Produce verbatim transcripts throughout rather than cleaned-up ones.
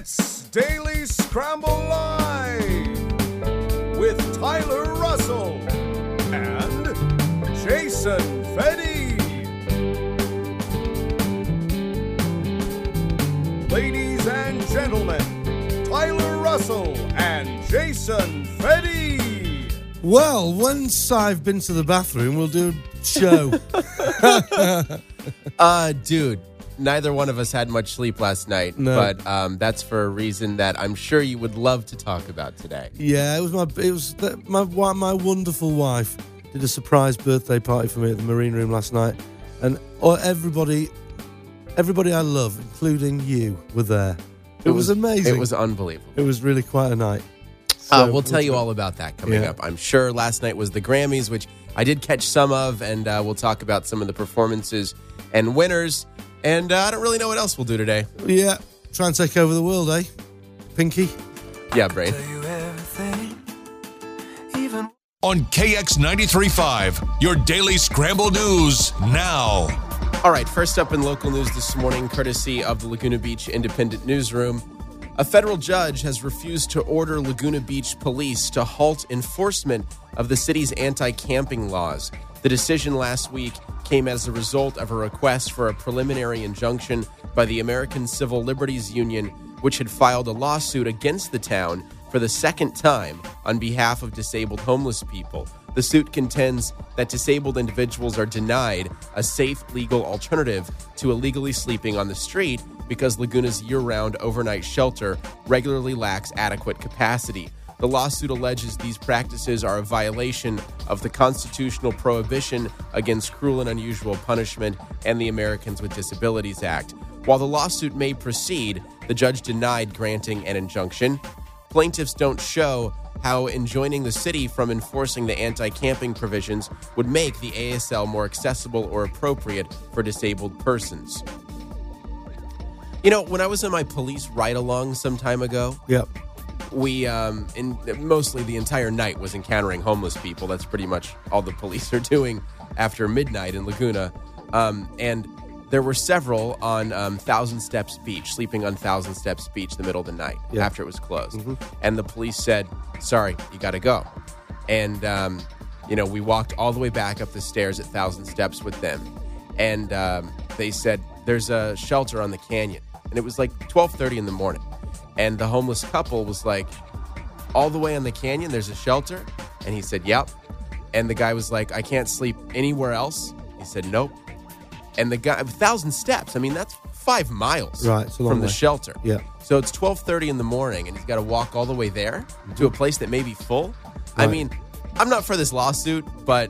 It's Daily Scramble Live with Tyler Russell and Jason Fedde. Ladies and gentlemen, Tyler Russell and Jason Fedde. Well, once I've been to the bathroom, we'll do a show. uh, dude, neither one of us had much sleep last night, no. but um, that's for a reason that I'm sure you would love to talk about today. Yeah, it was my it was the, my my wonderful wife did a surprise birthday party for me at the Marine Room last night, and oh, everybody, everybody I love, including you, were there. It, it was, was amazing. It was unbelievable. It was really quite a night. So, uh, we'll tell you all about that coming yeah. up. I'm sure last night was the Grammys, which I did catch some of, and uh, we'll talk about some of the performances and winners. And uh, I don't really know what else we'll do today. Yeah, try and take over the world, eh? Pinky? Yeah, Brain. On K X ninety-three point five, your daily Scramble News now. All right, first up in local news this morning, courtesy of the Laguna Beach Independent Newsroom. A federal judge has refused to order Laguna Beach police to halt enforcement of the city's anti-camping laws. The decision last week came as a result of a request for a preliminary injunction by the American Civil Liberties Union, which had filed a lawsuit against the town for the second time on behalf of disabled homeless people. The suit contends that disabled individuals are denied a safe, legal alternative to illegally sleeping on the street because Laguna's year-round overnight shelter regularly lacks adequate capacity. The lawsuit alleges these practices are a violation of the constitutional prohibition against cruel and unusual punishment and the Americans with Disabilities Act. While the lawsuit may proceed, the judge denied granting an injunction. Plaintiffs don't show how enjoining the city from enforcing the anti-camping provisions would make the A S L more accessible or appropriate for disabled persons. You know, when I was in my police ride-along some time ago, Yep. we, um, in mostly the entire night was encountering homeless people. That's pretty much all the police are doing after midnight in Laguna. Um, and there were several on um, Thousand Steps Beach, sleeping on Thousand Steps Beach in the middle of the night yeah. after it was closed. Mm-hmm. And the police said, sorry, you got to go. And, um, you know, we walked all the way back up the stairs at Thousand Steps with them. And um, they said, there's a shelter on the canyon. And it was like twelve thirty in the morning. And the homeless couple was like, all the way on the canyon, there's a shelter? And he said, yep. And the guy was like, I can't sleep anywhere else? He said, nope. And the guy, a thousand steps, I mean, that's five miles right, it's a long from the way. shelter. Yeah. So it's twelve thirty in the morning, and he's got to walk all the way there mm-hmm. to a place that may be full. Right. I mean, I'm not for this lawsuit, but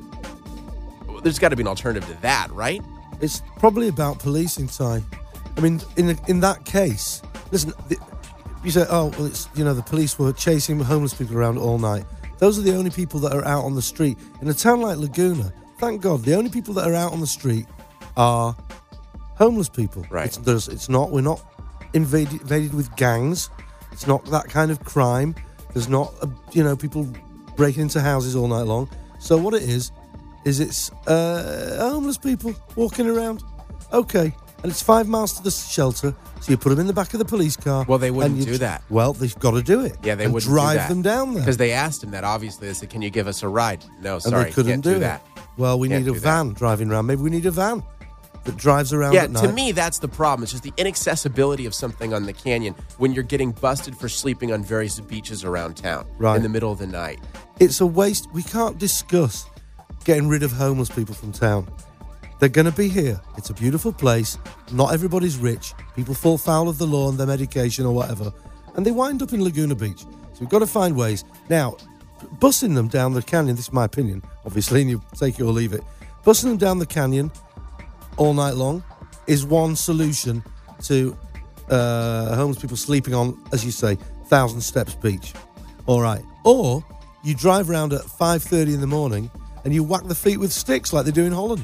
there's got to be an alternative to that, right? It's probably about policing, Ty. I mean, in in that case, listen, the, you say, oh, well, it's, you know, the police were chasing homeless people around all night. Those are the only people that are out on the street. In a town like Laguna, thank God, the only people that are out on the street are homeless people. Right. It's, there's, it's not, we're not invaded, invaded with gangs. It's not that kind of crime. There's not, uh, you know, people breaking into houses all night long. So what it is, is it's uh, homeless people walking around. Okay. And it's five miles to the shelter, so you put them in the back of the police car. Well, they wouldn't and do that. Well, they've got to do it. Yeah, they and wouldn't drive do that. them down there. Because they asked him that, obviously. They said, can you give us a ride? No, and sorry, they couldn't can't do, do that. It. Well, we Can't need a do van that. driving around. Maybe we need a van that drives around yeah, at night. to me, that's the problem. It's just the inaccessibility of something on the canyon when you're getting busted for sleeping on various beaches around town right. in the middle of the night. It's a waste. We can't discuss getting rid of homeless people from town. They're going to be here. It's a beautiful place. Not everybody's rich. People fall foul of the law and their medication or whatever. And they wind up in Laguna Beach. So we've got to find ways. Now, bussing them down the canyon, this is my opinion, obviously, and you take it or leave it. Bussing them down the canyon all night long is one solution to uh, homeless people sleeping on, as you say, Thousand Steps Beach. All right. Or you drive around at five thirty in the morning and you whack the feet with sticks like they do in Holland.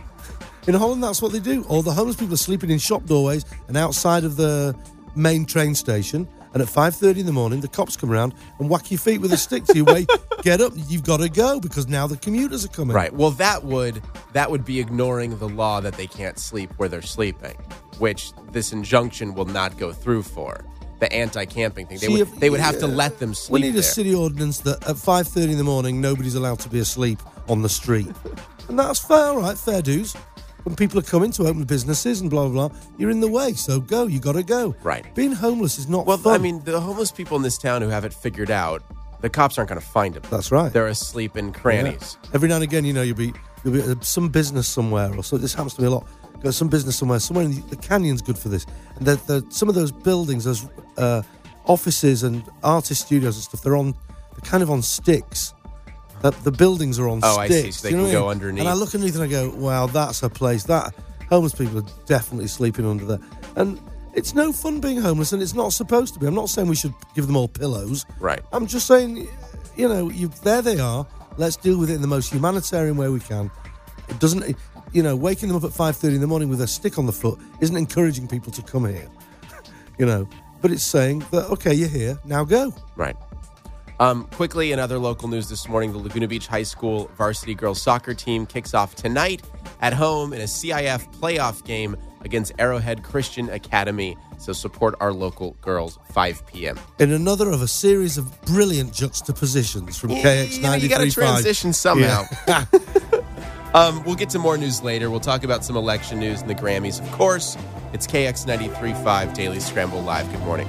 In Holland, that's what they do. All the homeless people are sleeping in shop doorways and outside of the main train station. And at five thirty in the morning, the cops come around and whack your feet with a stick to you. Wait, get up, you've got to go because now the commuters are coming. Right. Well, that would that would be ignoring the law that they can't sleep where they're sleeping, which this injunction will not go through for. the anti-camping thing. They See, would if- they would have yeah. to let them sleep We need there. a city ordinance that at five thirty in the morning, nobody's allowed to be asleep on the street. And that's fair, all right, fair dues. When people are coming to open businesses and blah, blah, blah, you're in the way, so go, you got to go. Right. Being homeless is not Well, fun. I mean, the homeless people in this town who have it figured out, the cops aren't going to find them. That's right. They're asleep in crannies. Yeah. Every now and again, you know, you'll be, you'll be at some business somewhere, or so. This happens to me a lot. Go to some business somewhere, somewhere in the, the canyon's good for this. And the, the, some of those buildings, those uh, offices and artist studios and stuff, they're on, they're kind of on sticks. The, the buildings are on Oh, I sticks. see, so they Do you know can what I go mean? underneath. And I look underneath and I go, wow, that's a place. That homeless people are definitely sleeping under there. And it's no fun being homeless, and it's not supposed to be. I'm not saying we should give them all pillows. Right. I'm just saying, you know, you, there they are. Let's deal with it in the most humanitarian way we can. It doesn't, you know, waking them up at five thirty in the morning with a stick on the foot isn't encouraging people to come here. You know, but it's saying that, okay, you're here, now go. Right. Um, quickly, in other local news this morning, the Laguna Beach High School varsity girls soccer team kicks off tonight at home in a C I F playoff game against Arrowhead Christian Academy. So support our local girls, five p.m. In another of a series of brilliant juxtapositions from K X You know, you ninety-three got to point five. transition somehow. Yeah. um, we'll get to more news later. We'll talk about some election news and the Grammys, of course. It's K X ninety-three point five Daily Scramble Live. Good morning.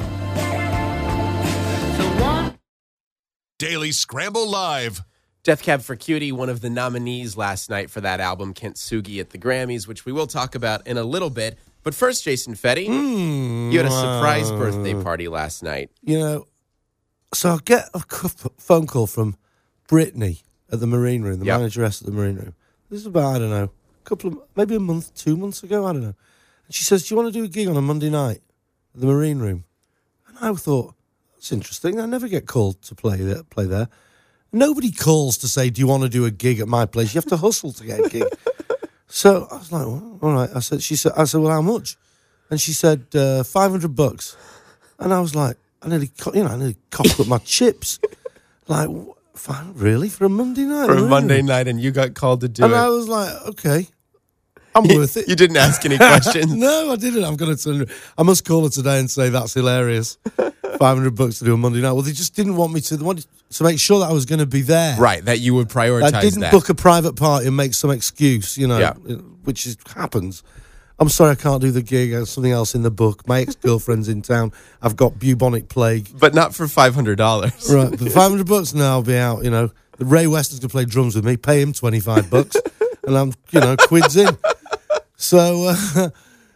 Daily Scramble Live. Death Cab for Cutie, one of the nominees last night for that album, Kintsugi at the Grammys, which we will talk about in a little bit. But first, Jason Fetty, Mm, you had a surprise wow. birthday party last night. You know, so I get a c- phone call from Brittany at the Marine Room, the Yep. manageress at the Marine Room. This is about, I don't know, a couple of, maybe a month, two months ago, I don't know. And she says, do you want to do a gig on a Monday night at the Marine Room? And I thought, that's interesting. I never get called to play there. Play there. Nobody calls to say, do you want to do a gig at my place? You have to hustle to get a gig. So I was like, well, all right. I said, she said, I said, well, how much? And she said, uh, five hundred bucks. And I was like, I nearly, co- you know, I nearly coughed up my chips. Like, wh- fine, really? For a Monday night? For a Really? Monday night, and you got called to do And it. I was like, okay, I'm worth it. You didn't ask any questions. No, I didn't. I'm going to turn. I must call her today and say that's hilarious. Five hundred bucks to do a Monday night. Well, they just didn't want me to. They wanted to make sure that I was going to be there. Right, that you would prioritize I didn't that. book a private party and make some excuse, you know, Yeah. which is, happens. I'm sorry I can't do the gig. There's something else in the book. My ex-girlfriend's in town. I've got bubonic plague. But not for five hundred dollars. Right, but five hundred bucks now I'll be out, you know. Ray Weston's going to play drums with me. Pay him twenty-five bucks. And I'm, you know, quids in. So, uh,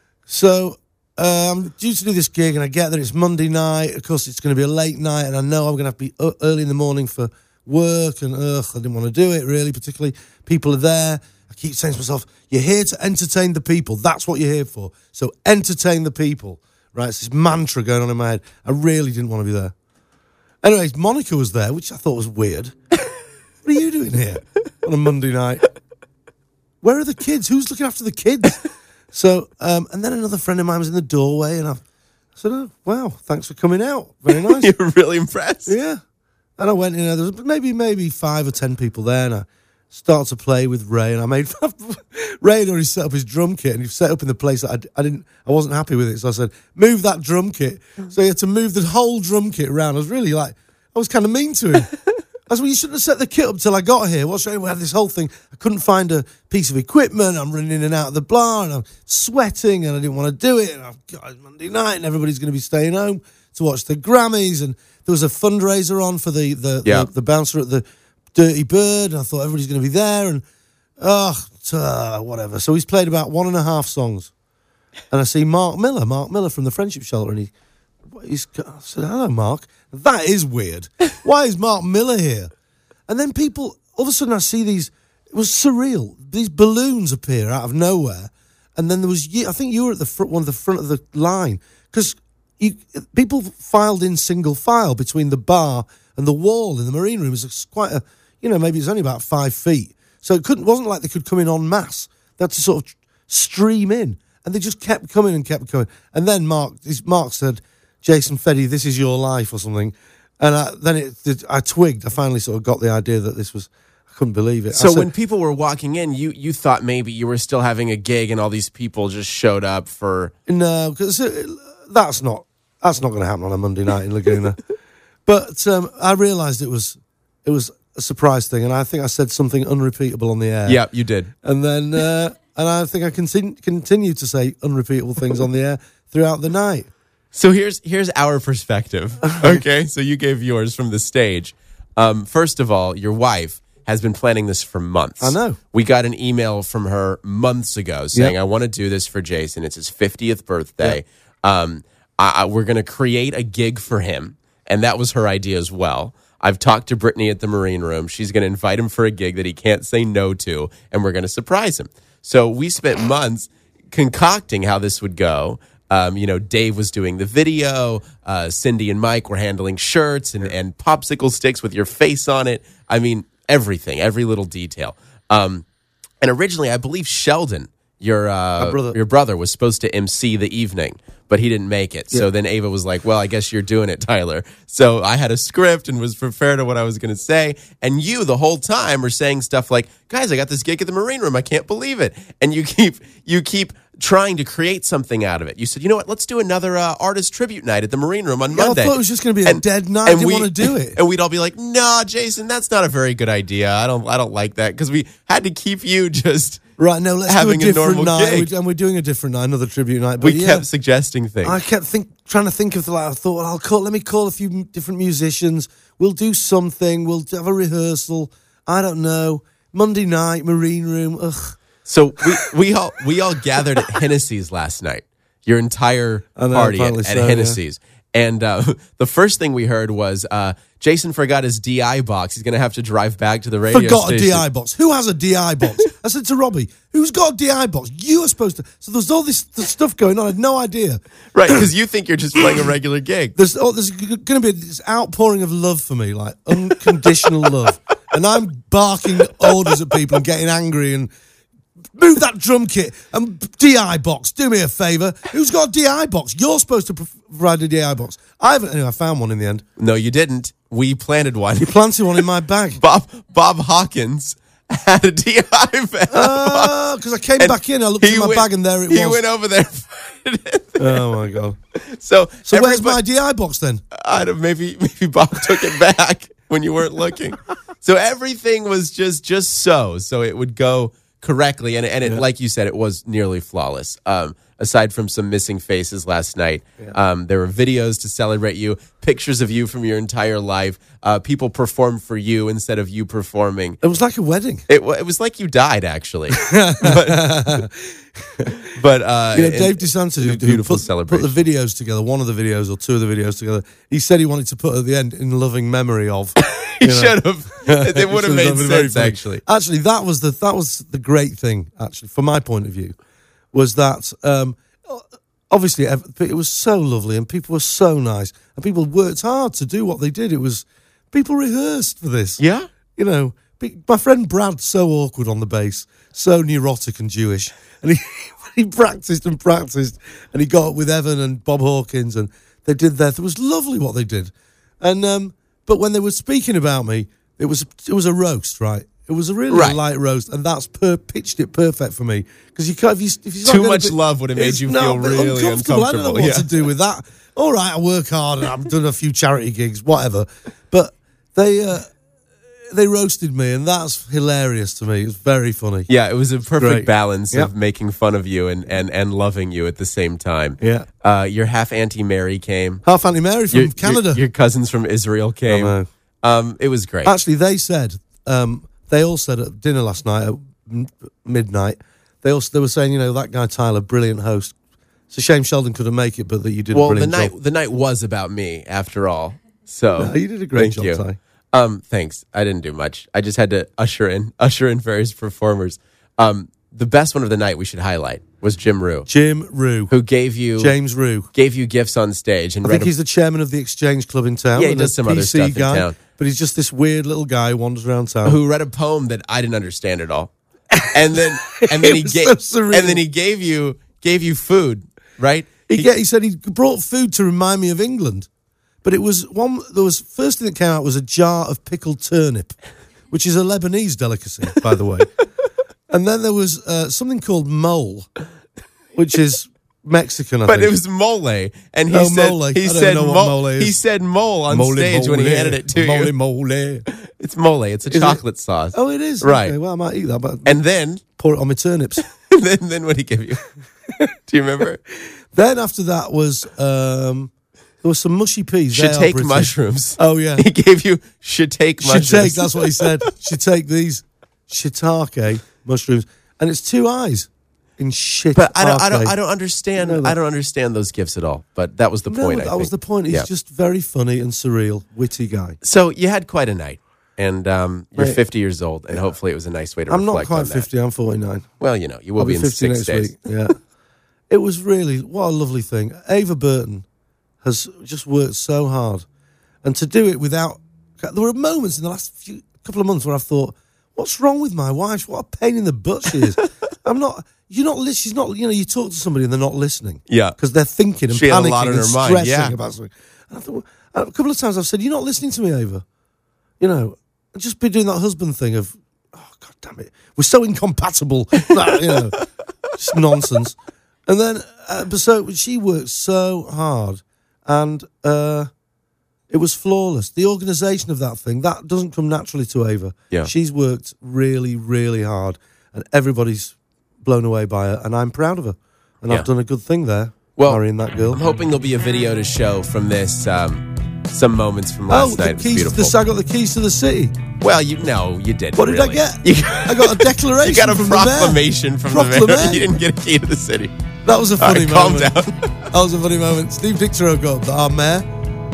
so uh, I'm due to do this gig, and I get that it's Monday night. Of course, it's going to be a late night, and I know I'm going to have to be uh, early in the morning for work, and ugh, I didn't want to do it, really, particularly. People are there. I keep saying to myself, you're here to entertain the people. That's what you're here for. So entertain the people. Right, it's this mantra going on in my head. I really didn't want to be there. Anyways, Monica was there, which I thought was weird. What are you doing here on a Monday night? Where are the kids? Who's looking after the kids? So, um, and then another friend of mine was in the doorway, and I said, oh, wow, thanks for coming out. Very nice. You're really impressed. Yeah. And I went in there. There was maybe, maybe five or ten people there, and I started to play with Ray, and I made... Ray had already set up his drum kit, and he set up in the place that I, I didn't... I wasn't happy with it, so I said, move that drum kit. So he had to move the whole drum kit around. I was really like... I was kind of mean to him. I said, well, you shouldn't have set the kit up till I got here. What's wrong? We had this whole thing. I couldn't find a piece of equipment. I'm running in and out of the bar, and I'm sweating, and I didn't want to do it. And I've got it's Monday night, and everybody's going to be staying home to watch the Grammys. And there was a fundraiser on for the the, Yeah. the, the bouncer at the Dirty Bird. And I thought everybody's going to be there, and oh, uh, whatever. So he's played about one and a half songs, and I see Mark Miller, Mark Miller from the Friendship Shelter, and he. He's, I said, hello, Mark. That is weird. Why is Mark Miller here? And then people, all of a sudden I see these, it was surreal. These balloons appear out of nowhere. And then there was, you, I think you were at the front, one of the front of the line. Because people filed in single file between the bar and the wall in the Marine Room. It was quite a, you know, maybe it's only about five feet. So it couldn't, wasn't like they could come in en masse. They had to sort of stream in. And they just kept coming and kept coming. And then Mark, Mark said, Jason Fetty, this is your life or something. And I, then it, it, I twigged. I finally sort of got the idea that this was, I couldn't believe it. So I said, when people were walking in, you, you thought maybe you were still having a gig and all these people just showed up for... no, because that's not, That's not going to happen on a Monday night in Laguna. But um, I realised it was it was a surprise thing, and I think I said something unrepeatable on the air. Yeah, you did. And then, uh, and I think I continue continue to say unrepeatable things on the air throughout the night. So here's here's our perspective. Okay, so you gave yours from the stage. Um, first of all, your wife has been planning this for months. I know. We got an email from her months ago saying, Yep. "I want to do this for Jason. It's his fiftieth birthday. Um, I, I, we're going to create a gig for him." And that was her idea as well. I've talked to Brittany at the Marine Room. She's going to invite him for a gig that he can't say no to, and we're going to surprise him. So we spent months concocting how this would go. Um, you know, Dave was doing the video. Uh, Cindy and Mike were handling shirts and, and popsicle sticks with your face on it. I mean, everything, every little detail. Um, and originally, I believe Sheldon, your uh, brother. your brother, was supposed to emcee the evening, but he didn't make it. So Yeah. then Ava was like, well, I guess you're doing it, Tyler. So I had a script and was prepared to what I was going to say. And you, the whole time, are saying stuff like, guys, I got this gig at the Marine Room. I can't believe it. And you keep you keep trying to create something out of it. You said, you know what, let's do another uh, artist tribute night at the Marine Room on Yeah, I Monday. thought it was just going to be a dead night. I didn't we- want to do it. And we'd all be like, nah, Jason, that's not a very good idea. I don't I don't like that. Because we had to keep you just... Right, no, let's having do a a different normal night. gig. We- And we're doing a different night, another tribute night. But We yeah, kept suggesting things. I kept think, trying to think of the, like, I thought, well, I'll call, let me call a few m- different musicians. We'll do something. We'll have a rehearsal. I don't know. Monday night, Marine Room. Ugh. So we, we all we all gathered at Hennessy's last night. Your entire I know, party at, apparently at so, Hennessy's. And uh, the first thing we heard was uh, Jason forgot his D I box. He's going to have to drive back to the radio Forgot station. a D I box. Who has a D I box? I said to Robbie, who's got a D I box? You are supposed to. So there's all this th- stuff going on. I had no idea. Right, because you think you're just playing a regular gig. There's oh, there's going to be this outpouring of love for me, like unconditional love. And I'm barking orders at people and getting angry and move that drum kit and D I box. Do me a favour. Who's got a D I box? You're supposed to provide a D I box. I haven't. Anyway, I found one in the end. No, you didn't. We planted one. You planted one in my bag. Bob Bob Hawkins had a D I bag. Oh, because I came And back in, I looked he in my went- bag, and there it He was. went over there. Oh my god! so So where's everybody- my D I box then? I don't, maybe maybe Bob took it back when you weren't looking. So everything was just just so so it would go correctly, and and it, like you said, it was nearly flawless. Um, aside from some missing faces last night, um, there were videos to celebrate you, pictures of you from your entire life. Uh, people performed for you instead of you performing. It was like a wedding. It, wa- it was like you died, actually. but but uh, You know, and- Dave DeSantis, who, a who beautiful put, celebration. put the videos together, one of the videos or two of the videos together. He said he wanted to put at the end in loving memory of. he you know. should have. It would have It made been very sense, funny. actually. Actually, that was the that was the great thing. Actually, from my point of view, was that um, obviously ev- it was so lovely and people were so nice and people worked hard to do what they did. It was people rehearsed for this. Yeah. You know, be- my friend Brad's so awkward on the bass, so neurotic and Jewish, and he he practiced and practiced, and he got up with Evan and Bob Hawkins, and they did that. It was lovely what they did, and um, but when they were speaking about me, it was it was a roast, right? It was a really Right. light roast, and that's per- pitched it perfect for me because you can't. If you, if you're not Too gonna much be- love would have made it's you not- feel really uncomfortable. I don't know uncomfortable, what yeah. to do with that. All right, I work hard and I've done a few charity gigs, whatever, but they. Uh, They roasted me, and that's hilarious to me. It's very funny. Yeah, it was a perfect great. balance Yep. of making fun of you and, and, and loving you at the same time. Yeah. Uh, your half Auntie Mary came. Half Auntie Mary from Your- Canada. Your, your cousins from Israel came. I know. Um, it was great. Actually, they said, um, they all said at dinner last night at m- midnight, they also they were saying, you know, that guy Tyler, brilliant host. It's a shame Sheldon couldn't make it, but that you did well, a the brilliant night job. the night was about me, after all. So No, you did a great thank job, you. Ty. Um, thanks. I didn't do much. I just had to usher in usher in various performers. Um, the best one of the night we should highlight was Jim Rue, Jim Rue. who gave you James Rue. gave you gifts on stage and I read think a- he's the chairman of the Exchange Club in town. Yeah, he and does a some other P C stuff in guy, town. But he's just this weird little guy who wanders around town. who read a poem that I didn't understand at all, and then and then It he was gave so surreal. and then he gave you gave you food, right? He, get, he said he brought food to remind me of England, but it was one. There was first thing that came out was a jar of pickled turnip, which is a Lebanese delicacy, by the way. And then there was uh, something called mole, which is Mexican, I But think. it was mole, and he Oh, said mole. he I don't said know what mo- mole is. he said mole on Mole, stage when he mole. handed it to mole, you. Mole, It's mole. It's a Is it? chocolate sauce. Oh, it is? Right. Okay, well, I might eat that, but And then, pour it on my turnips. then, then what did he give you? Do you remember? Then after that was, um, there was some mushy peas. They are Shiitake British. mushrooms. Oh, yeah. He gave you shiitake mushrooms. Shiitake, that's what he said. Shiitake these shiitake mushrooms. And it's two eyes in shit. But I don't, I don't, I don't understand. You know that. I don't understand those gifts at all. But that was the No, point. but I that was the think. point. He's Yeah. just very funny and surreal, witty guy. So you had quite a night, and um, you're Right. fifty years old, and hopefully it was a nice way to I'm not reflect quite on that. fifty. I'm forty-nine. Well, you know, you will I'll be be in fifty six next days. week. Yeah. It was really, what a lovely thing. Ava Burton has just worked so hard. And to do it without, there were moments in the last few couple of months where I've thought, what's wrong with my wife? What a pain in the butt she is. I'm not, you're not, li- she's not, you know, you talk to somebody and they're not listening. Yeah. Because they're thinking and She had a panicking lot on and her mind, stressing yeah. about something. And I thought, a couple of times I've said, you're not listening to me, Ava. You know, I've just been doing that husband thing of, oh, God damn it. We're so incompatible. That, you know, just nonsense. And then, uh, but so she worked so hard, and uh, it was flawless. The organisation of that thing, that doesn't come naturally to Ava. Yeah. She's worked really, really hard, and everybody's blown away by her, and I'm proud of her. And Yeah. I've done a good thing there, Well, marrying that girl. I'm hoping there'll be a video to show from this. Um, some moments from last oh, night. the It was keys to beautiful. the, I got the keys to the city. Well, you no, you didn't. What did really. I get? You, I got a declaration you got a from the mayor. proclamation from the mayor. Proclamation. You didn't get a key to the city. That was a All funny right, calm moment. down. That was a funny moment. Steve Dictorow got up, our mayor,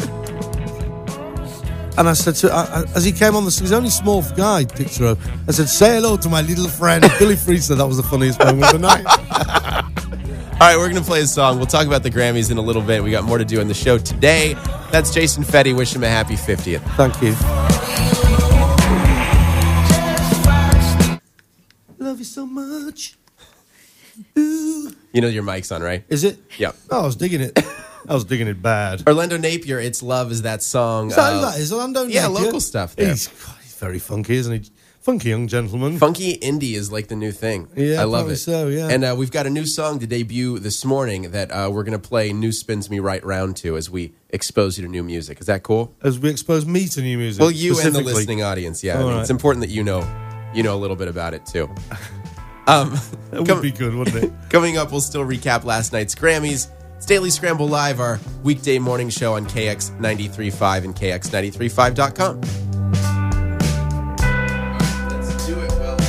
and I said to, I, I, as he came on the, he's only a small guy, Dictorow. I said, "Say hello to my little friend Billy Freezer." That was the funniest moment of the night. All right, we're going to play a song. We'll talk about the Grammys in a little bit. We got more to do on the show today. That's Jason Fetty. Wish him a happy fiftieth. Thank you. Love you so much. Ooh. You know your mic's on, right? Is it? Yep. Oh, I was digging it. I was digging it bad. Orlando Napier, It's Love is that song. Is that who uh, that is? Orlando yeah, Napier? local stuff there. He's, God, he's very funky, isn't he? Funky young gentleman. Funky indie is like the new thing. Yeah, I love probably it. so, yeah. And uh, we've got a new song to debut this morning that uh, we're going to play New Spins Me Right Round to as we expose you to new music. Is that cool? As we expose me to new music. Well, you and the specifically. listening audience, yeah. I All mean, right. It's important that you know you know a little bit about it, too. Um, That would com- be good, wouldn't it? Coming up, we'll still recap last night's Grammys. It's Daily Scramble Live, our weekday morning show on K X ninety-three point five and K X ninety-three point five dot com. Let's do it, well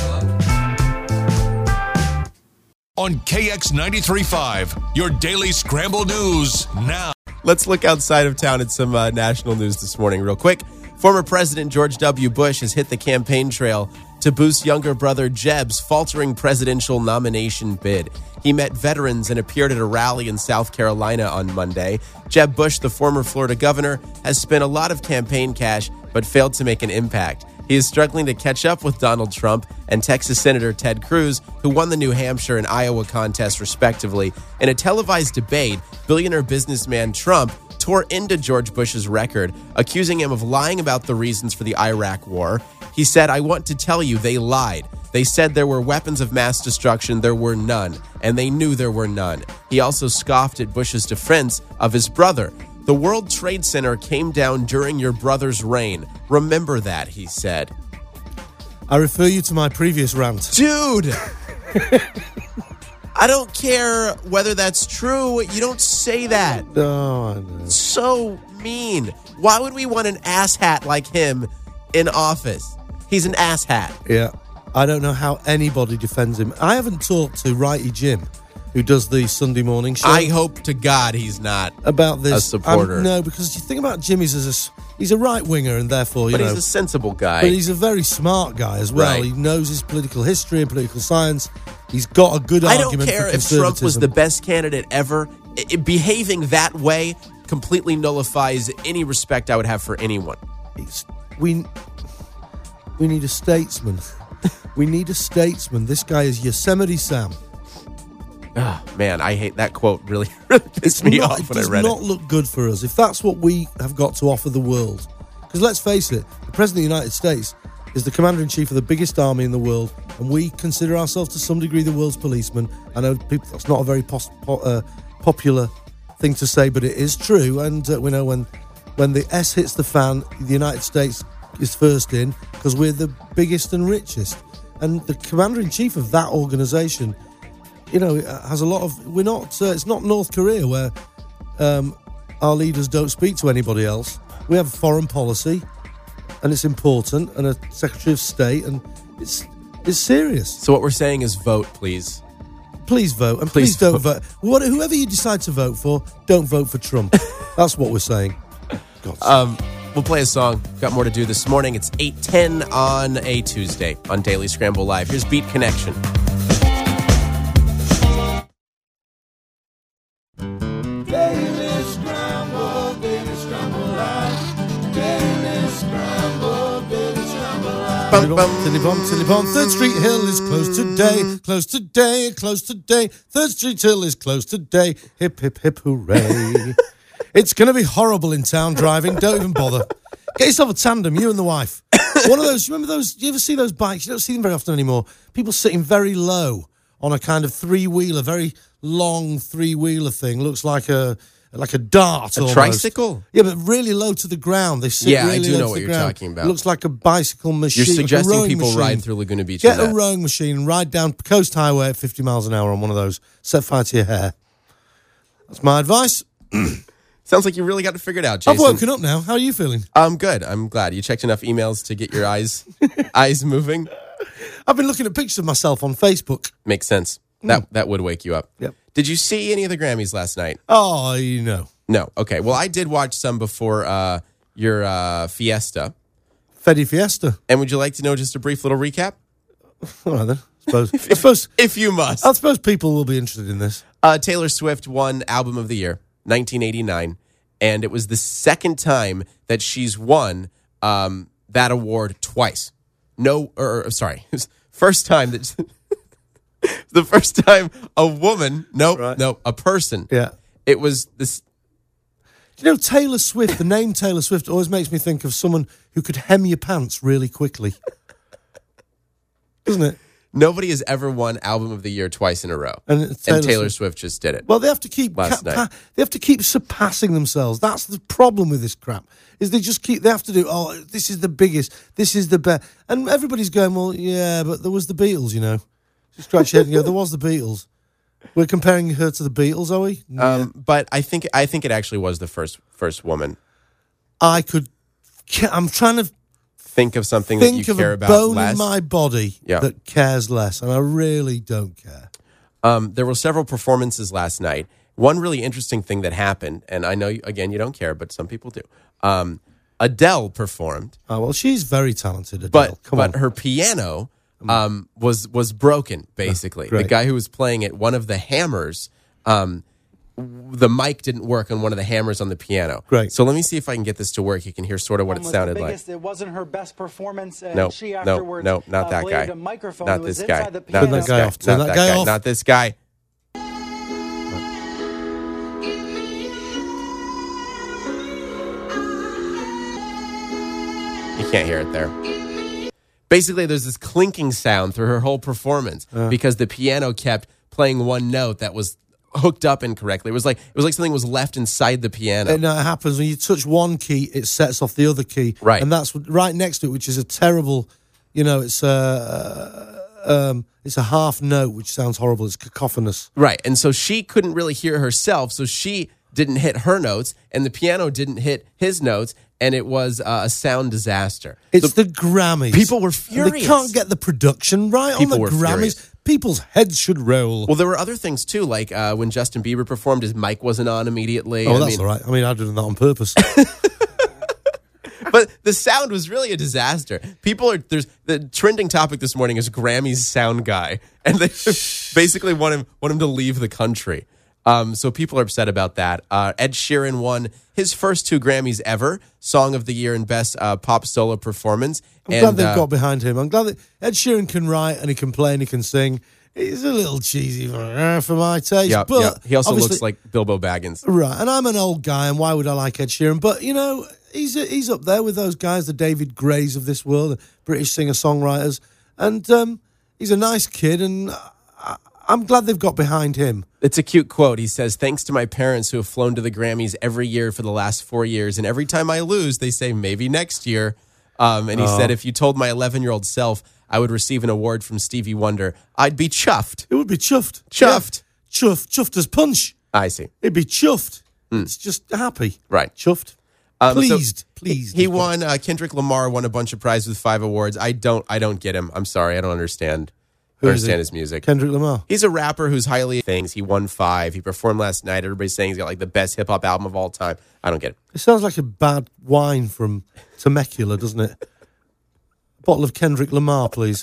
done. On K X ninety-three point five, your daily scramble news now. Let's look outside of town at some uh, national news this morning real quick. Former President George W. Bush has hit the campaign trail to boost younger brother Jeb's faltering presidential nomination bid. He met veterans and appeared at a rally in South Carolina on Monday. Jeb Bush, the former Florida governor, has spent a lot of campaign cash but failed to make an impact. He is struggling to catch up with Donald Trump and Texas Senator Ted Cruz, who won the New Hampshire and Iowa contests respectively. In a televised debate, billionaire businessman Trump tore into George Bush's record, accusing him of lying about the reasons for the Iraq war. He said, "I want to tell you they lied. They said there were weapons of mass destruction. There were none, and they knew there were none." He also scoffed at Bush's defense of his brother. "The World Trade Center came down during your brother's reign. Remember that," he said. I refer you to my previous rant. Dude! I don't care whether that's true. You don't say that. Oh, I know. So mean. Why would we want an asshat like him in office? He's an asshat. Yeah. I don't know how anybody defends him. I haven't talked to Righty Jim, who does the Sunday morning show. I hope to God he's not. about this. a supporter. I'm- no, because you think about Jim, he's as a s he's a right winger, and therefore, you But know, he's a sensible guy. but he's a very smart guy as well. Right. He knows his political history and political science. He's got a good I don't argument care for if Trump was conservatism. the best candidate ever. I- I- behaving that way completely nullifies any respect I would have for anyone. It's- we we need a statesman. We need a statesman. This guy is Yosemite Sam. Oh, man, I hate that quote. Really, really pissed me not, off it when I does read not it. look good for us if that's what we have got to offer the world. Because let's face it, the President of the United States is the commander-in-chief of the biggest army in the world, and we consider ourselves to some degree the world's policeman. I know people, that's not a very pos- po- uh, popular thing to say, but it is true. And uh, we know when when the S hits the fan, the United States is first in because we're the biggest and richest. And the commander-in-chief of that organisation, you know, has a lot of... We're not... Uh, it's not North Korea where um, our leaders don't speak to anybody else. We have foreign policy, and it's important, and a Secretary of State, and it's it's serious. So what we're saying is vote, please. Please vote, and Please please, don't vote. What, whoever you decide to vote for, don't vote for Trump. That's what we're saying. God. Um, we'll play a song. Got more to do this morning. It's eight ten on a Tuesday on Daily Scramble Live. Here's Beat Connection. Daily Scramble, Daily Scramble Live. Daily Scramble, Daily Scramble Live. Bum, bum. Tilly bum, tilly bum. Third Street Hill is closed today. Closed today, closed today. Third Street Hill is closed today. Hip, hip, hip, hooray. It's going to be horrible in town driving. Don't even bother. Get yourself a tandem, you and the wife. One of those, you remember those, do you ever see those bikes? You don't see them very often anymore. People sitting very low on a kind of three-wheeler, very long three-wheeler thing. Looks like a like a dart A almost. tricycle? Yeah, but really low to the ground. They sit Yeah, I really do low know to what the you're ground. talking about. It looks like a bicycle machine. You're like a suggesting rowing people machine. ride through Laguna Beach Get in a that. rowing machine and ride down Coast Highway at fifty miles an hour on one of those. Set fire to your hair. That's my advice. Sounds like you really got it figured out, Jason. I've woken up now. How are you feeling? I'm good. I'm glad. You checked enough emails to get your eyes eyes moving? I've been looking at pictures of myself on Facebook. Makes sense. That that would wake you up. Yep. Did you see any of the Grammys last night? Oh, you know. No. Okay. Well, I did watch some before uh, your uh, Fiesta. Fedi Fiesta. And would you like to know just a brief little recap? All right, then. I suppose, I suppose, If you must. I suppose people will be interested in this. Uh, Taylor Swift won Album of the Year, nineteen eighty-nine. And it was the second time that she's won um, that award twice. No, or, or sorry, it was first time that... the first time a woman, no, Right. no, a person. Yeah. It was this... You know, Taylor Swift, the name Taylor Swift always makes me think of someone who could hem your pants really quickly. Doesn't it? Nobody has ever won Album of the Year twice in a row. And And it's Taylor, Taylor Swift just did it. Well, they have to keep Last ca- night. pa- they have to keep surpassing themselves. That's the problem with this crap. Is they just keep they have to do. Oh, this is the biggest. This is the best. And everybody's going, well, yeah, but there was the Beatles. You know, just scratch your head and go, there was the Beatles. We're comparing her to the Beatles, are we? Um, but I think I think it actually was the first first woman. I could. I'm trying to Think of something think that you of care a about bone less. in my body Yeah. that cares less, and I really don't care. Um, there were several performances last night. One really interesting thing that happened, and I know, again, you don't care, but some people do. Um, Adele performed, Oh, well, she's very talented, Adele. but Come but on. her piano um, was was broken. Basically, the great. guy who was playing it, one of the hammers, um, the mic didn't work on one of the hammers on the piano. Great. So let me see if I can get this to work. You can hear sort of what it was sounded the like. biggest, It wasn't her best performance. And No, she no, afterwards, no, not uh, that guy. bladed a microphone Not that was this guy. inside the Not piano. Turn that this guy guy. off. Turn Not that that guy guy. off. Not this guy. You can't hear it there. Basically, there's this clinking sound through her whole performance because the piano kept playing one note that was hooked up incorrectly. It was like it was like something was left inside the piano. And uh, it happens when you touch one key, it sets off the other key, Right. And that's right next to it, which is a terrible. You know, it's a um, it's a half note, which sounds horrible. It's cacophonous. Right. And so she couldn't really hear herself. So she didn't hit her notes and the piano didn't hit his notes. And it was uh, a sound disaster. It's So the Grammys. people were They furious. can't get the production right People on were the Grammys. furious. People's heads should roll. well, there were other things too, like uh, when Justin Bieber performed, his mic wasn't on immediately. oh, I that's mean, all right. I mean, I've done that on purpose. But the sound was really a disaster. People are there's the trending topic this morning is Grammy's sound guy, and they basically want him want him to leave the country. Um, so people are upset about that. Uh, Ed Sheeran won his first two Grammys ever: Song of the Year and Best uh, Pop Solo Performance. I'm and, glad they've uh, got behind him. I'm glad that Ed Sheeran can write and he can play and he can sing. He's a little cheesy for, uh, for my taste. Yeah, but yeah. He also obviously- looks like Bilbo Baggins. Right, and I'm an old guy, and why would I like Ed Sheeran? But, you know, he's he's up there with those guys, the David Grays of this world, the British singer-songwriters. And um, he's a nice kid, and I, I'm glad they've got behind him. It's a cute quote. He says, "Thanks to my parents who have flown to the Grammys every year for the last four years. And every time I lose, they say, maybe next year." Um, and he Oh. said, if you told my eleven-year-old self I would receive an award from Stevie Wonder, I'd be chuffed. It would be chuffed. Chuffed. Yeah. Chuffed. Chuffed as punch. I see. It'd be chuffed. It's just happy. Right. Chuffed. Um, so pleased. pleased. He is what- won. Uh, Kendrick Lamar won a bunch of prizes with five awards. I don't. I don't get him. I'm sorry. I don't understand. Who is understand he? his music. Kendrick Lamar. He's a rapper who's highly things. He won five. He performed last night. Everybody's saying he's got like the best hip hop album of all time. I don't get it. It sounds like a bad wine from Temecula, doesn't it? A bottle of Kendrick Lamar, please.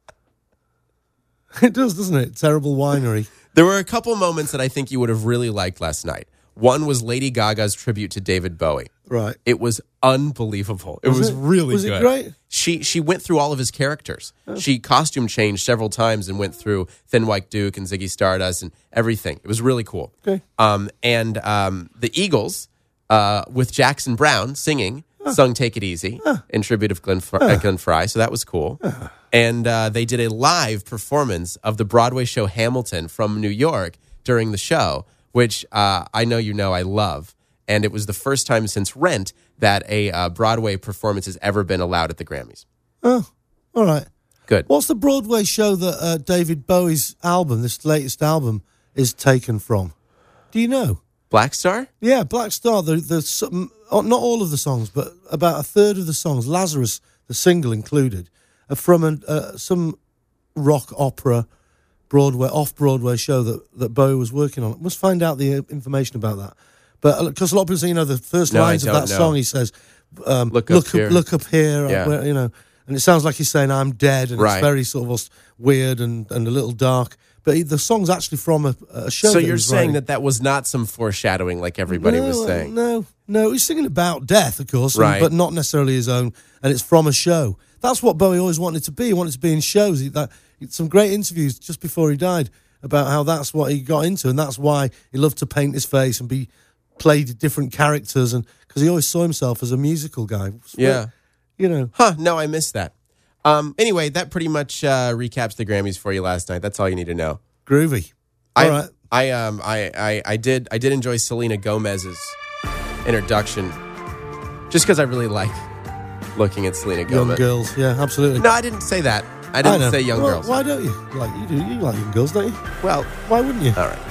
It does, doesn't it? Terrible winery. There were a couple moments that I think you would have really liked last night. One was Lady Gaga's tribute to David Bowie. Right. It was unbelievable. It was, Was it? really Was it good. great? She she went through all of his characters. She costume changed several times and went through Thin White Duke and Ziggy Stardust and everything. It was really cool. Okay. Um, and um, the Eagles, uh, with Jackson Brown singing, sung "Take It Easy" in tribute of Glenn, Fr- uh, Glenn Fry. So that was cool. And uh, they did a live performance of the Broadway show Hamilton from New York during the show, which uh, I know you know I love. And it was the first time since Rent that a uh, Broadway performance has ever been allowed at the Grammys. Oh, all right. Good. What's the Broadway show that uh, David Bowie's album, this latest album, is taken from? Do you know? Black Star? Yeah, Black Star. The, the, some, oh, not all of the songs, but about a third of the songs, Lazarus, the single included, are from an, uh, some rock opera Broadway, off-Broadway show that, that Bowie was working on. Must find out the information about that. But because a lot of people say, you know, the first No, I lines of don't that know. song, he says, um, Look look, up here. look up here, Yeah. where, you know, and it sounds like he's saying, I'm dead, and Right. it's very sort of weird and, and a little dark. But he, the song's actually from a, a show. So that he you're was saying writing. that that was not some foreshadowing like everybody no, was saying? No, no, he's singing about death, of course, Right. but not necessarily his own, and it's from a show. That's what Bowie always wanted to be. He wanted to be in shows. He, that, some great interviews just before he died about how that's what he got into, and that's why he loved to paint his face and be played different characters, and because he always saw himself as a musical guy. Yeah. You know. Huh, no, I missed that. Um, anyway, that pretty much uh, recaps the Grammys for you last night. That's all you need to know. Groovy. All I, right. I um I, I I did I did enjoy Selena Gomez's introduction, just because I really like looking at Selena Young Gomez. girls. Yeah, absolutely. No, I didn't say that. I I didn't know. say young Well, girls. Why don't you? Like you do. You like young girls, don't you? Well, Why wouldn't you? all right.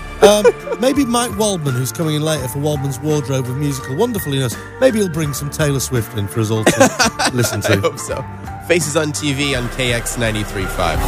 Um, maybe Mike Waldman, who's coming in later for Waldman's Wardrobe of Musical Wonderfulness, maybe he'll bring some Taylor Swift in for us all to listen I to. hope so. Faces on T V on K X ninety-three point five.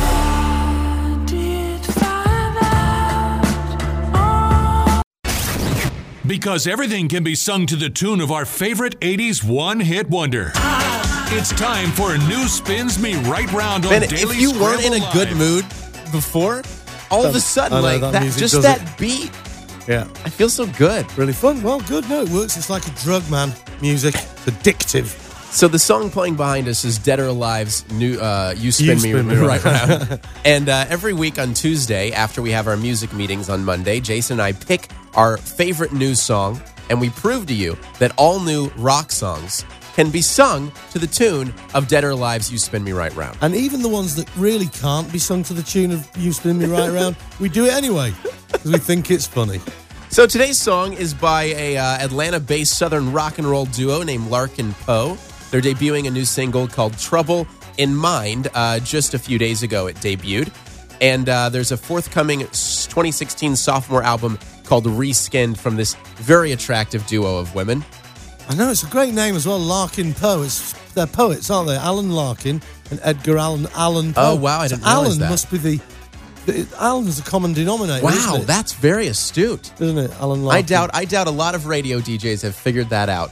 Because everything can be sung to the tune of our favorite eighties one-hit wonder. It's time for New Spins Me Right Round on Man, Daily if you weren't in a Scramble good Live. mood before, all of a That- sudden, I know, like that that, music just does that it. beat, Yeah. I feel so good. Really fun. Well, good. No, it works. It's like a drug, man. Music. It's addictive. So the song playing behind us is Dead or Alive's new uh, "You Spin, You Me, Spin Me Right Right Round." And uh, every week on Tuesday, after we have our music meetings on Monday, Jason and I pick our favorite new song, and we prove to you that all new rock songs can be sung to the tune of Dead or Alive's "You Spin Me Right Round." And even the ones that really can't be sung to the tune of You Spin Me Right Round, we do it anyway because we think it's funny. So today's song is by a uh, Atlanta-based Southern rock and roll duo named Larkin Poe. They're debuting a new single called Trouble in Mind. Uh, just a few days ago it debuted. And uh, there's a forthcoming twenty sixteen sophomore album called Reskinned from this very attractive duo of women. I know, it's a great name as well, Larkin Poe. It's, they're poets, aren't they? Alan Larkin and Edgar Allan Allan Poe. Oh, wow, I didn't so realize Alan that. must be the... the Alan is a common denominator, Wow, isn't it? that's very astute. Isn't it, Alan Larkin? I doubt I doubt a lot of radio D Js have figured that out.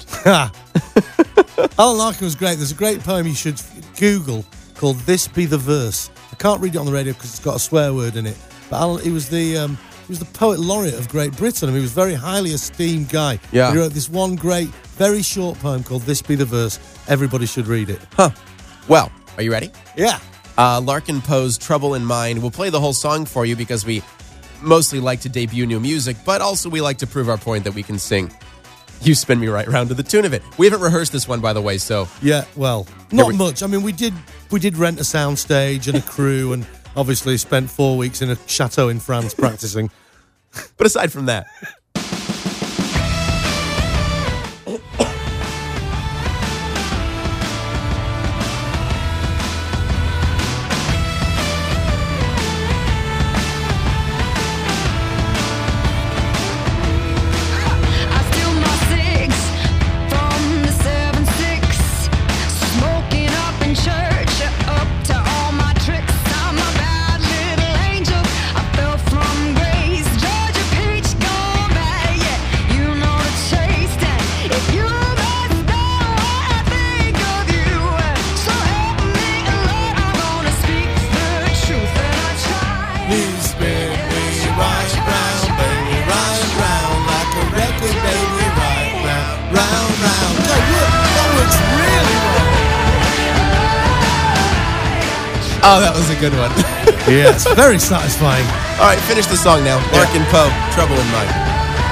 Alan Larkin was great. There's a great poem you should Google called "This Be the Verse." I can't read it on the radio because it's got a swear word in it. But Alan, he was the um, he was the poet laureate of Great Britain. I mean, he was a very highly esteemed guy. Yeah. He wrote this one great, very short poem called "This Be the Verse." Everybody should read it. Huh. Well, are you ready? Yeah. Uh, Larkin Poe's Trouble in Mind. We'll play the whole song for you because we mostly like to debut new music, but also we like to prove our point that we can sing You Spin Me Right Round to the tune of it. We haven't rehearsed this one, by the way, so Yeah. Well, not we- much. I mean, we did we did rent a sound stage and a crew and obviously spent four weeks in a chateau in France practicing. But aside from that. Oh, that was a good one. Yeah, it's very satisfying. All right, finish the song now. Mark and Poe, Trouble in Mind.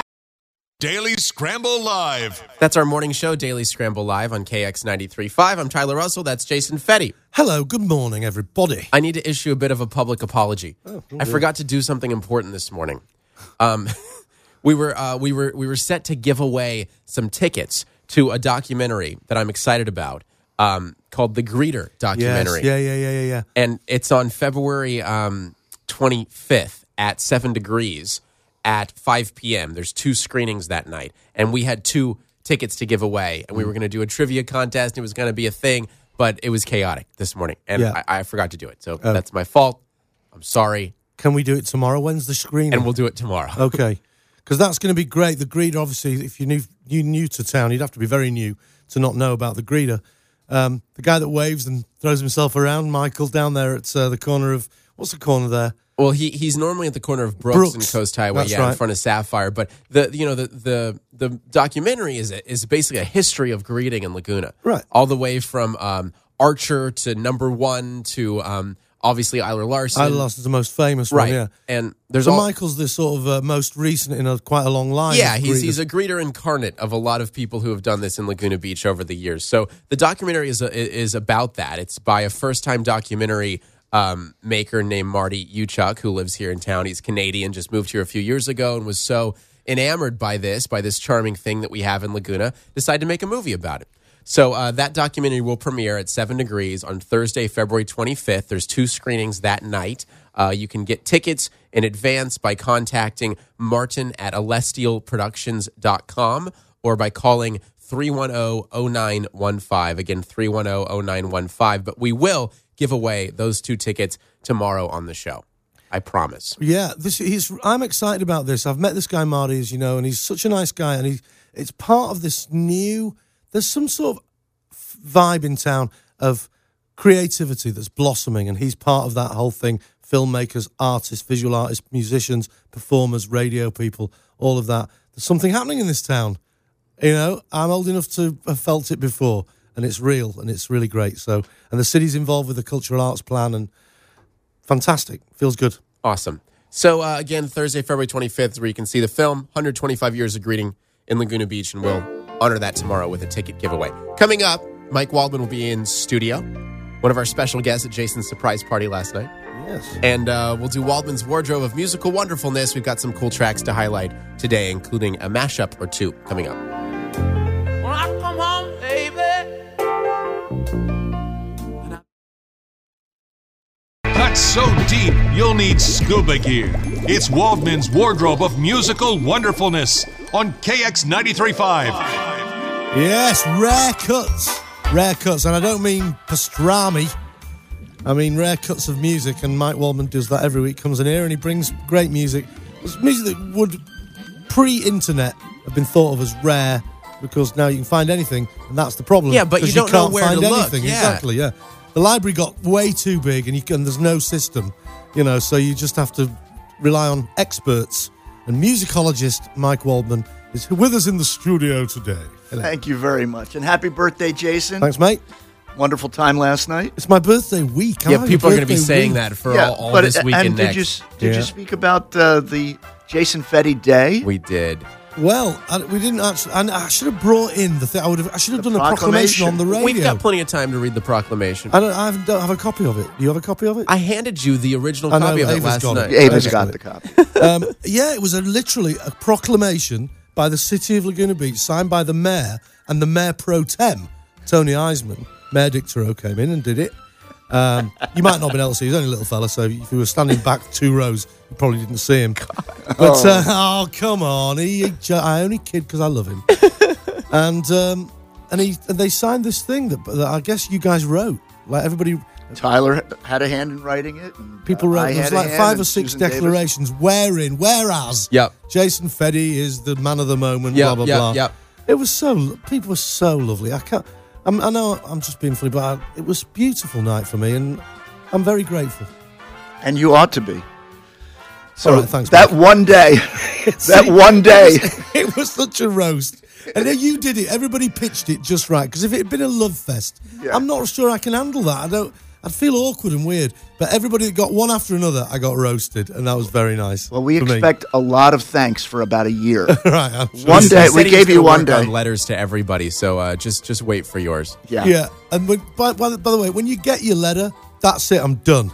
Daily Scramble Live. That's our morning show, Daily Scramble Live on K X ninety-three point five. I'm Tyler Russell. That's Jason Fetty. Hello, good morning, everybody. I need to issue a bit of a public apology. Oh, okay. I forgot to do something important this morning. Um, we were uh, we were we were set to give away some tickets to a documentary that I'm excited about. Um, called The Greeter documentary. Yes, yeah, yeah, yeah, yeah, yeah. And it's on February um, twenty-fifth at seven degrees at five p.m. There's two screenings that night. And we had two tickets to give away. And we were going to do a trivia contest. And it was going to be a thing. But it was chaotic this morning. And Yeah. I, I forgot to do it. So Oh. that's my fault. I'm sorry. Can we do it tomorrow? When's the screening? And we'll do it tomorrow. Okay. Because that's going to be great. The Greeter, obviously, if you're new, you're new to town, you'd have to be very new to not know about the Greeter. Um, the guy that waves and throws himself around, Michael, down there at uh, the corner of, what's the corner there? Well, he he's normally at the corner of Brooks, Brooks. and Coast Highway, That's yeah, in right. front of Sapphire. But the you know the the the documentary is is basically a history of greeting in Laguna, Right. All the way from um, Archer to Number One to um, obviously Isla Larson. Isla Larson's the most famous right? one, yeah. And there's So all, Michael's the sort of uh, most recent in a quite a long line. yeah, of he's greeters. he's a greeter incarnate of a lot of people who have done this in Laguna Beach over the years. So the documentary is a, is about that. It's by a first time documentary um, maker named Marty Uchuk, who lives here in town. He's Canadian, just moved here a few years ago, and was so enamored by this, by this charming thing that we have in Laguna, decided to make a movie about it. So uh, that documentary will premiere at seven degrees on Thursday, February twenty-fifth. There's two screenings that night. Uh, you can get tickets in advance by contacting Martin at alestial productions dot com or by calling three one zero, zero nine one five. Again, three one zero, zero nine one five. But we will give away those two tickets tomorrow on the show. I promise. Yeah, this he's. I'm excited about this. I've met this guy Marty, as you know, and he's such a nice guy. And he, it's part of this new. There's some sort of vibe in town of creativity that's blossoming, and he's part of that whole thing. Filmmakers, artists, visual artists, musicians, performers, radio people, all of that. There's something happening in this town. You know, I'm old enough to have felt it before, and it's real, and it's really great. So, and the city's involved with the cultural arts plan, and fantastic. Feels good. Awesome. So, uh, again, Thursday, February twenty-fifth, where you can see the film, one hundred twenty-five years of greeting in Laguna Beach, and we'll honor that tomorrow with a ticket giveaway. Coming up, Mike Waldman will be in studio, one of our special guests at Jason's surprise party last night. Yes. And uh, we'll do Waldman's wardrobe of musical wonderfulness. We've got some cool tracks to highlight today, including a mashup or two coming up. When I come home, baby. Cut so deep, you'll need scuba gear. It's Waldman's wardrobe of musical wonderfulness on K X ninety-three point five. Yes, rare cuts. Rare cuts. And I don't mean pastrami. I mean rare cuts of music. And Mike Waldman does that every week. Comes in here and he brings great music. It's music that would, pre-internet, have been thought of as rare because now you can find anything. And that's the problem. Yeah, but you 'cause don't know can't where find to look. anything. Yeah. Exactly, yeah. The library got way too big and, you can, there's no system. You know, so you just have to rely on experts. And musicologist Mike Waldman is with us in the studio today. Hello. Thank you very much. And happy birthday, Jason. Thanks, mate. Wonderful time last night. It's my birthday week. Yeah, I people are going to be birthday saying week. that for yeah, all, all but, this week and and did next. you did Yeah. you speak about uh, the Jason Fetty Day? We did. Well, I, we didn't actually. I, I should have brought in the thing. I would have. I should have The done a proclamation on the radio. We've got plenty of time to read the proclamation. I don't. I haven't- don't have a copy of it. Do you have a copy of it? I handed you the original I know, copy of it Ava's last got it. night. Yeah, Ava's Okay. got the copy. um, yeah, it was a, literally a proclamation by the city of Laguna Beach, signed by the mayor and the mayor pro tem, Tony Eisman. Mayor Dick Thoreau came in and did it. Um, you might not have been able to see. He's only a little fella, so if you were standing back two rows, you probably didn't see him. But uh, oh, come on! He, he, I only kid because I love him. and um, and he and they signed this thing that, that I guess you guys wrote. Like everybody, Tyler had a hand in writing it. And, people uh, wrote. I There was had a like hand, five and or six Susan Davis. declarations. Wherein, whereas, Yep. Jason Feddy is the man of the moment. Yep, blah blah yep, blah. yep. It was so. People were so lovely. I can't. I'm, I know I'm just being funny, but I, it was a beautiful night for me, and I'm very grateful. And you ought to be. So All right, thanks, that Mike. one day, that one day. It was such a roast. And then you did it. Everybody pitched it just right. Because if it had been a love fest, Yeah. I'm not sure I can handle that. I don't. I'd feel awkward and weird. But everybody that got one after another, I got roasted, and that was very nice. Well, we for me. expect a lot of thanks for about a year. right. I'm sure. One He day, said we he gave was you gonna one work day. on letters to everybody, so uh, just just wait for yours. Yeah. Yeah. And when, by, by, the, by the way, when you get your letter, that's it. I'm done.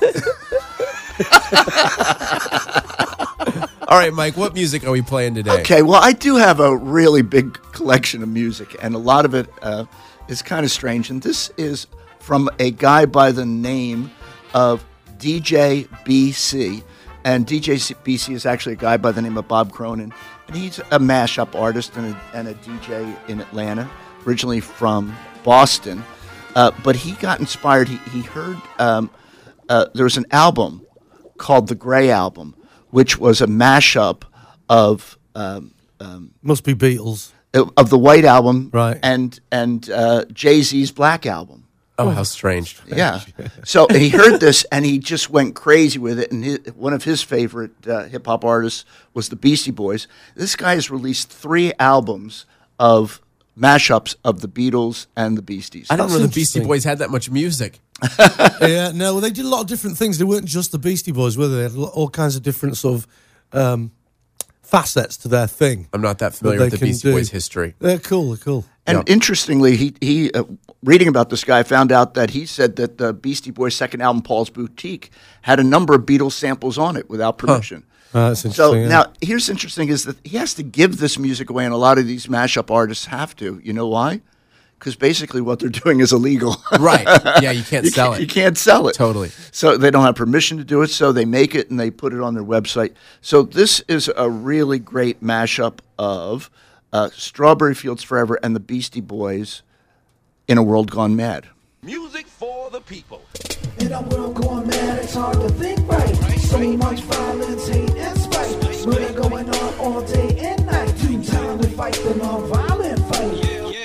All right, Mike, what music are we playing today? Okay, well, I do have a really big collection of music, and a lot of it uh, is kind of strange. And this is from a guy by the name of D J B C. And D J B C is actually a guy by the name of Bob Cronin. And he's a mashup artist and a, and a D J in Atlanta, originally from Boston. Uh, but he got inspired. He, he heard um, uh, there was an album called The Grey Album, which was a mashup of um, um, Must be Beatles. of the White Album Right. and and uh, Jay-Z's Black Album. Oh, how strange. Yeah. So he heard this and he just went crazy with it. And his, one of his favorite uh, hip hop artists was the Beastie Boys. This guy has released three albums of mashups of the Beatles and the Beasties. I didn't That's know the Beastie interesting. Boys had that much music. Yeah, no, well, they did a lot of different things. They weren't just the Beastie Boys, were they? They had lo- all kinds of different sort of um, facets to their thing. I'm not that that familiar they with the can Beastie do. Boys history. They're cool, they're cool. And Yep. interestingly, he he uh, reading about this guy found out that he said that the Beastie Boys' second album, Paul's Boutique, had a number of Beatles samples on it without permission. Uh, that's So interesting. yeah. now here's interesting is that he has to give this music away, and a lot of these mashup artists have to. You know why? Because basically what they're doing is illegal. Right. Yeah, you can't you sell can't, it. You can't sell it. Totally. So they don't have permission to do it, so they make it and they put it on their website. So this is a really great mashup of uh, Strawberry Fields Forever and the Beastie Boys in a World Gone Mad. Music for the people. In a world going mad, it's hard to think right. So much violence, hate, and spite. Murder going on all day and night. Two time we fight the non-violent fight.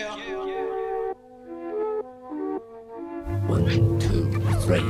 One, two, three.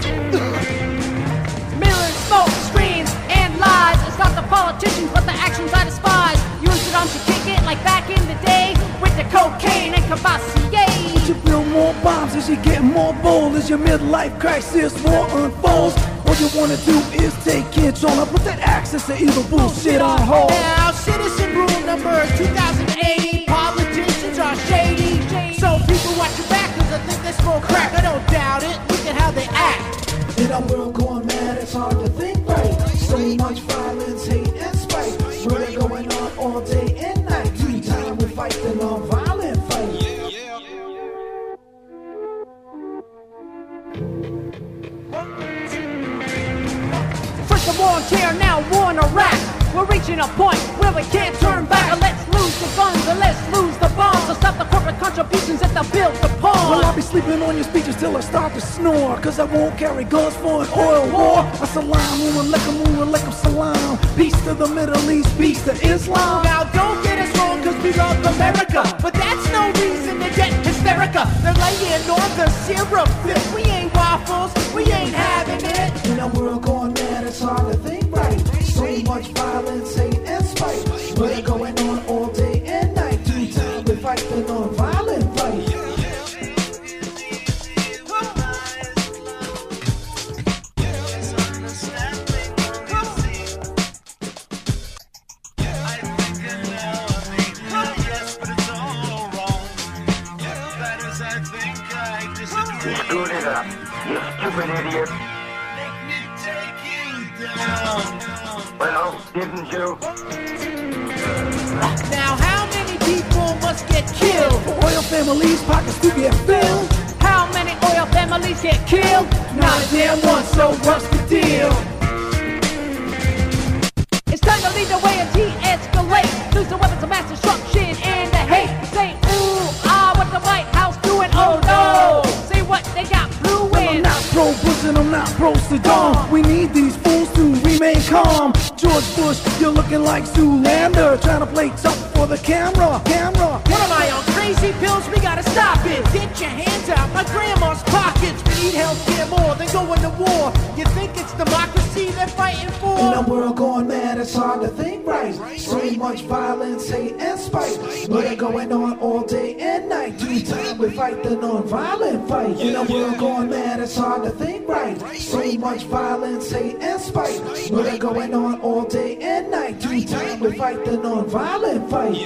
Mirrors, smoke, screens, and lies. It's not the politicians, but the actions I despise. You and Saddam should kick it like back in the day with the cocaine and Cavassier. You build more bombs as you get more bold. As your midlife crisis war unfolds. All you wanna do is take control and put that access to evil bullshit on hold. Now, citizen rule number two thousand eighty. Politicians are shady. So people watch your back because I think they smoke crack. I don't doubt it. Look at how they act. In a world going mad, it's hard to think right. So much violence, hate, and spite. Murder going on all day and night. Two time we fight the non-violent fight. First the war on terror, now war in Iraq. We're reaching a point where we can't turn back. Or let's lose the guns, or let's lose the bombs. So stop the corporate contributions that they built upon. Well, I'll be sleeping on your speeches till I start to snore. Cause I won't carry guns for an oil war. A salam, woman, like a moon, like a salam. Peace to the Middle East, peace to Islam. Now don't get us wrong cause we love America, but that's no reason to get hysterica. They're laying on the syrup fit. We ain't waffles, we ain't having it. In a world going mad, it's hard to think right. So much violence, hate, and spite. Murder going on all day and night. Two time we fight the non-violent fight. You screwed it up. You stupid idiot. Well, didn't you? Now, how many people must get killed for oil families' pockets to get filled? How many oil families get killed? Not a damn one, so what's the deal? It's time to lead the way and de-escalate. Lose the weapons of mass destruction and the hate. Say, ooh, ah, what the White House doing? Oh no! Say what they got brewing. Well, I'm not pro-Bush and I'm not pro-Saddam. We need these fools to remain calm. George Bush, you're looking like Zoolander, trying to play tough for the camera. Camera. What am I on crazy pills? We gotta stop it. Get your hands out my grandma's pockets. We need health care more than going to war. You think it's democracy they're fighting for? In a world going mad, it's hard to think right. So much violence, hate, and spite. Murder going on all day and night. Due time we fight the non-violent fight. In a world going mad, it's hard to think right. So much violence, hate, and spite. Murder going on all day and night. Due time we fight the non-violent fight.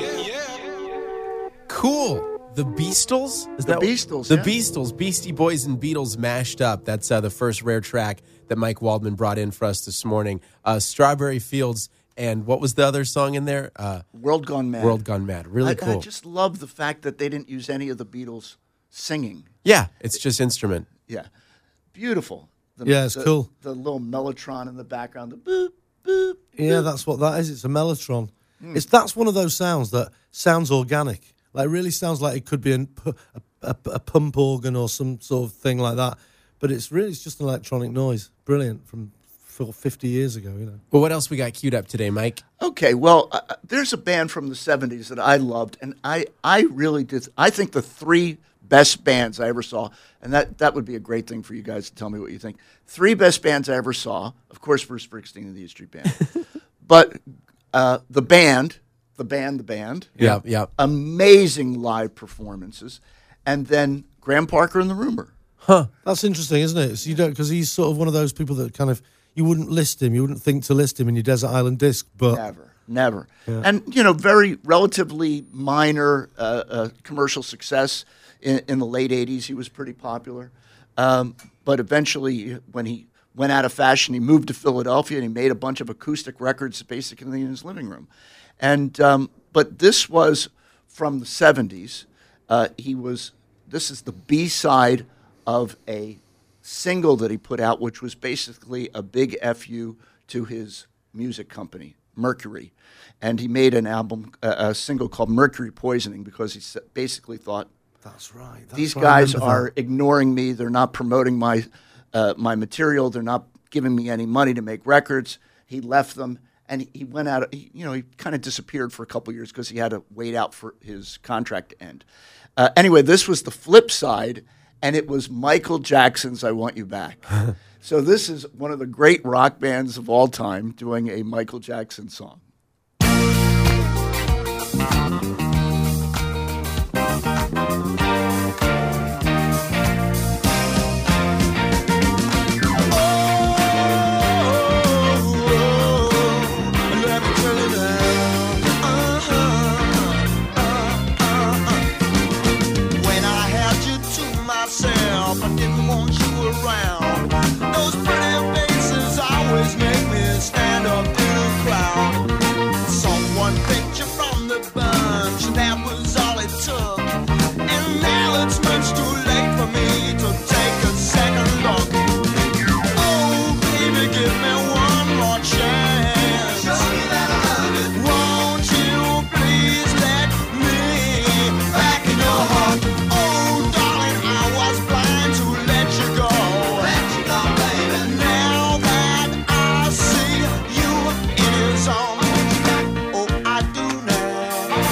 Cool. The Beastles? Is The that Beastles, The yeah. Beastles. Beastie Boys and Beatles mashed up. That's uh, the first rare track that Mike Waldman brought in for us this morning. Uh, Strawberry Fields. And what was the other song in there? Uh, World Gone Mad. World Gone Mad. Really I, cool. I just love the fact that they didn't use any of the Beatles singing. Yeah, it's just instrument. Yeah. Beautiful. The, Yeah, it's the- cool. The little mellotron in the background. The boop, boop. Yeah, that's what that is. It's a mellotron. It's that's one of those sounds that sounds organic. Like it really sounds like it could be an, a, a, a pump organ or some sort of thing like that. But it's really it's just an electronic noise. Brilliant from for fifty years ago, you know. Well, what else we got queued up today, Mike? Okay, well, uh, there's a band from the seventies that I loved, and I, I really did. I think the three best bands I ever saw, and that, that would be a great thing for you guys to tell me what you think. Three best bands I ever saw, of course, Bruce Springsteen and the E Street Band. But uh, the band, the band, the band. Yeah, yeah. Amazing live performances. And then Graham Parker and the Rumor. Huh. That's interesting, isn't it? So you don't, because he's sort of one of those people that kind of, you wouldn't list him, you wouldn't think to list him in your Desert Island Disc, but... Never, never. Yeah. And, you know, very relatively minor uh, uh, commercial success. In, in the late eighties, he was pretty popular. Um, but eventually, when he went out of fashion, he moved to Philadelphia and he made a bunch of acoustic records basically in his living room. And um, but this was from the seventies. Uh, he was, this is the B-side of a single that he put out, which was basically a big F U to his music company, Mercury. And he made an album, uh, a single called Mercury Poisoning, because he s- basically thought, That's right. That's these right, I guys remember are that. ignoring me. They're not promoting my uh, my material. They're not giving me any money to make records. He left them, and he, he went out. He, you know, he kind of disappeared for a couple years because he had to wait out for his contract to end. Uh, anyway, this was the flip side, and it was Michael Jackson's "I Want You Back." So this is one of the great rock bands of all time doing a Michael Jackson song. I didn't want you around. Those pretty faces always make me stand up in a crowd. Someone picked you from the bunch, and that was all it took. And now it's much too late for me to take a second look. Oh, baby, give me one more chance. Show me that I love it. Won't you please let me back in your heart? Oh, darling, I was blind to let you go. Let you go, baby. Now that I see you in his arms, oh, I do now.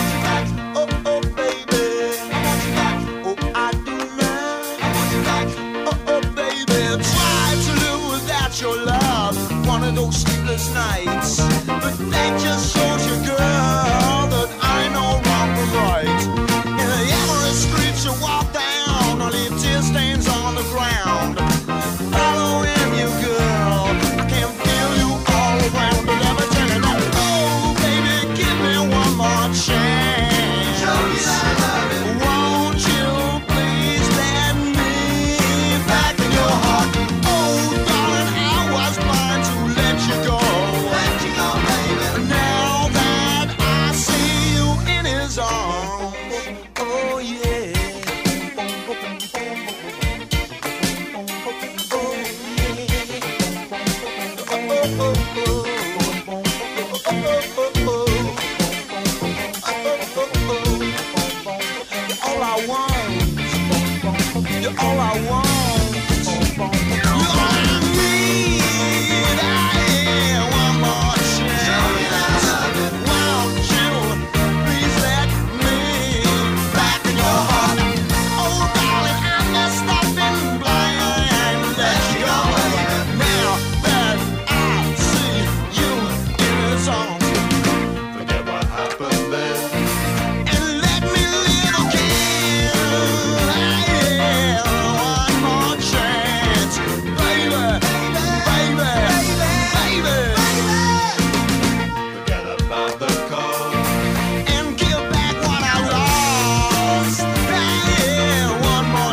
you're all I want. You're all I need. I am one more chance. Won't you please let me back in your heart? Oh, darling, I messed up in blind and let you go. Now that I see you in his arms, forget what happened then. And let me live again. I have one more chance. Baby, baby, baby, baby. Forget about the car and give back what I lost. I have one more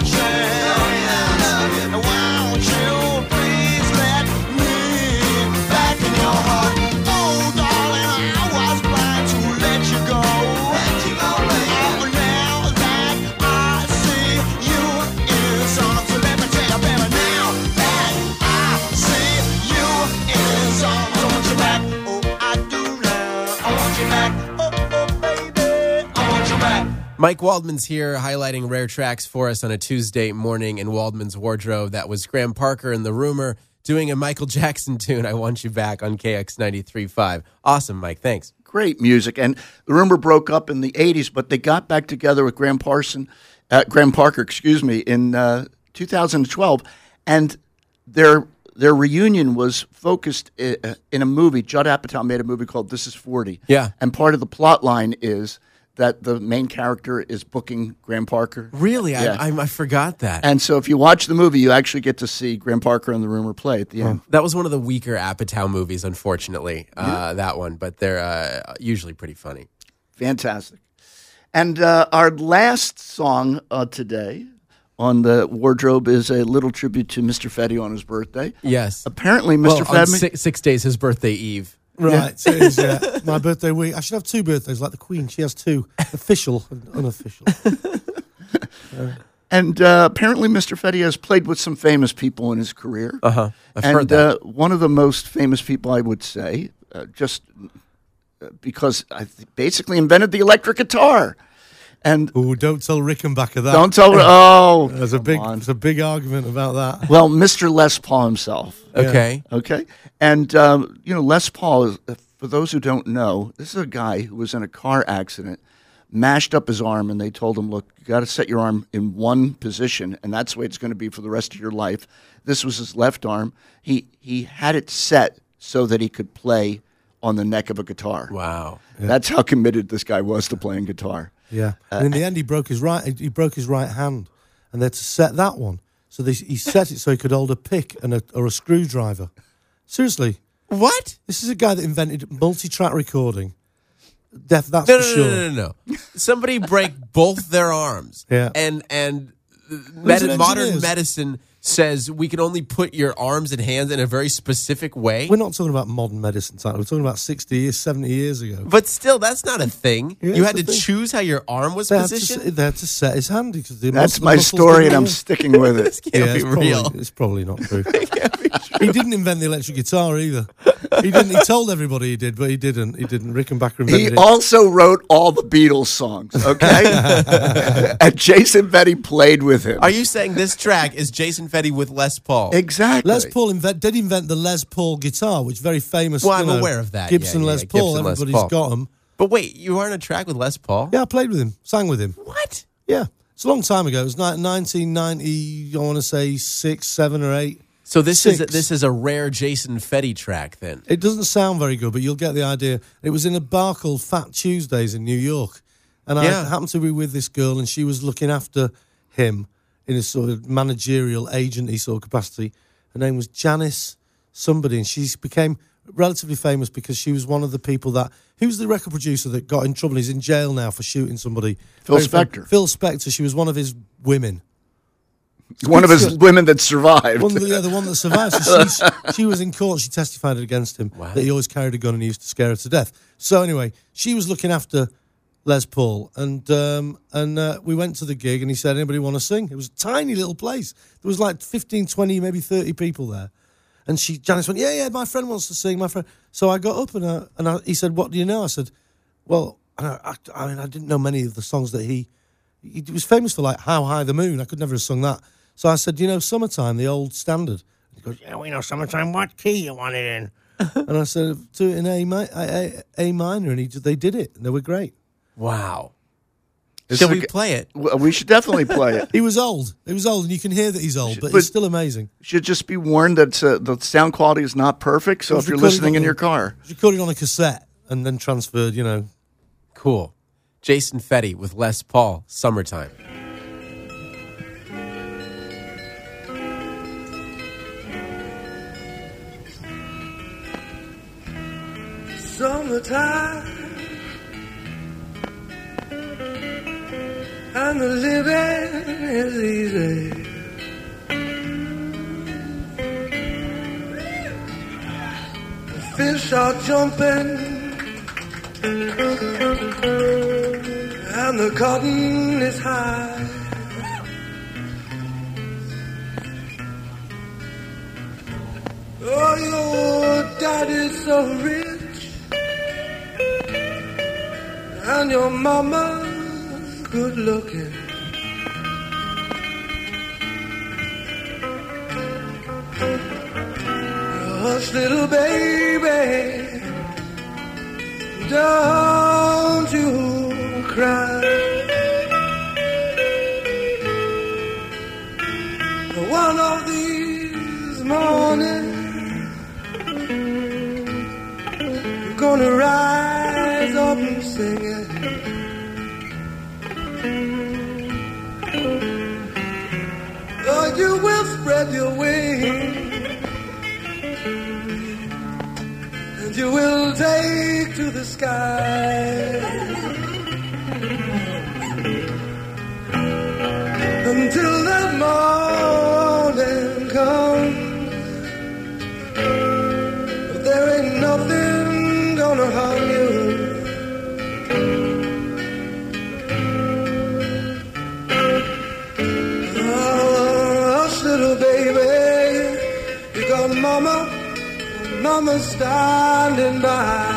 chance. Won't you please let me back in your heart? Oh, darling, I was blind to let you go. Let you go, oh, now that I see you in his arms, so let me tell you, baby, now that I see you in his arms, I want you back. Oh, I do now. I want you back. Oh, oh, baby, I want you back. Mike Waldman's here highlighting rare tracks for us on a Tuesday morning in Waldman's Wardrobe. That was Graham Parker and The Rumor doing a Michael Jackson tune, I Want You Back, on K X ninety-three point five. Awesome, Mike. Thanks. Great music. And the Rumor broke up in the eighties, but they got back together with Graham Parson, uh, Graham Parker, excuse me, in uh, two thousand twelve. And their their reunion was focused in, uh, in a movie. Judd Apatow made a movie called This Is forty. Yeah. And part of the plot line is that the main character is booking Graham Parker. Really? Yeah. I, I, I forgot that. And so if you watch the movie, you actually get to see Graham Parker and the Rumor play at the end. That was one of the weaker Apatow movies, unfortunately, uh, that one. But they're uh, usually pretty funny. Fantastic. And uh, our last song uh, today on the Wardrobe is a little tribute to Mister Fetty on his birthday. Yes. Apparently, Mister Well, on Fetty... six, six days, his birthday eve. Right, so it is, yeah. My birthday week. I should have two birthdays like the Queen. She has two, official and unofficial. uh, And uh, apparently Mister Fetty has played with some famous people in his career. Uh-huh. I've and, heard that. Uh, one of the most famous people, I would say, uh, just uh, because I th- basically invented the electric guitar. And oh, don't tell Rickenbacker that. Don't tell. Oh, there's a big, there's a big argument about that. Well, Mister Les Paul himself. Okay. Yeah. Okay. And um, you know, Les Paul is, for those who don't know, this is a guy who was in a car accident, mashed up his arm, and they told him, "Look, you got to set your arm in one position, and that's the way it's going to be for the rest of your life." This was his left arm. He he had it set so that he could play on the neck of a guitar. Wow. Yeah. That's how committed this guy was to playing guitar. Yeah, Uh, and in the end, he broke his right. He broke his right hand, and they had to set that one. So they, he set it so he could hold a pick and a, or a screwdriver. Seriously, what? This is a guy that invented multi-track recording. Def, that's no, for no, sure. no, no, no, no. Somebody break both their arms. Yeah. And and These are med- modern engineers. medicine says we can only put your arms and hands in a very specific way. We're not talking about modern medicine, Tyler. We're talking about sixty years, seventy years ago. But still, that's not a thing. Yeah, you it's had a to thing. choose how your arm was They had, to, positioned. s- they had to set his hand because the That's mus- the my muscles story, didn't and I'm work. sticking with it. Can't Yeah, be it's probably, real. it's probably not true. He didn't invent the electric guitar either. He didn't. He told everybody he did, but he didn't. He didn't. Rickenbacker invented He it. also wrote all the Beatles songs, okay? And Jason Fetty played with him. Are you saying this track is Jason Fetty with Les Paul? Exactly. Les Paul invent, did invent the Les Paul guitar, which is very famous. Well, you I'm know, aware of that. Gibson Yeah, yeah, Les yeah, Paul. Gibson Les Everybody's Paul. got them. But wait, you were on a track with Les Paul? Yeah, I played with him, sang with him. What? Yeah, it's a long time ago. It was ni- nineteen ninety. I want to say six, seven, or eight. So this Six. is a, this is a rare Jason Fetty track, then. It doesn't sound very good, but you'll get the idea. It was in a bar called Fat Tuesdays in New York, and Yeah. I happened to be with this girl, and she was looking after him in a sort of managerial, agency sort of capacity. Her name was Janice somebody, and she became relatively famous because she was one of the people that... Who's the record producer that got in trouble? He's in jail now for shooting somebody. Phil Very fam- Spector. Phil Spector. She was one of his women. One of his women that survived. One of the, yeah, the one that survived. So she, she was in court. She testified against him Wow. that he always carried a gun and he used to scare her to death. So anyway, she was looking after Les Paul, and um, and uh, we went to the gig, and he said, "Anybody want to sing?" It was a tiny little place. There was like fifteen, twenty, maybe thirty people there. And she, Janice went, "Yeah, yeah, my friend wants to sing, my friend." So I got up and I, and I, he said, "What do you know?" I said, "Well, I, I, I mean, I didn't know many of the songs that he, he was famous for, like How High the Moon. I could never have sung that." So I said, you know, Summertime, the old standard. He goes, yeah, we know Summertime. What key you want it in? And I said, do it in A, mi- a, a, a minor, and he, they did it. And they were great. Wow. This Shall is we a- play it? Well, we should definitely play it. He was old. He was old, and you can hear that he's old, but, but- he's still amazing. Should just be warned that uh, the sound quality is not perfect. So It was if you're recorded listening on in the- your car, It was recorded on a cassette and then transferred, you know. Cool. Jason Fetty with Les Paul, Summertime. Summertime and the living is easy. The fish are jumping and the cotton is high. Oh, your daddy's so rich. And your mama's good looking. Hush, little baby, don't you cry. One of these mornings, you're gonna rise up and sing it. Oh, you will spread your wings, and you will take to the sky until the morning comes. But there ain't nothing gonna harm you. Little baby, you got mama, mama standing by.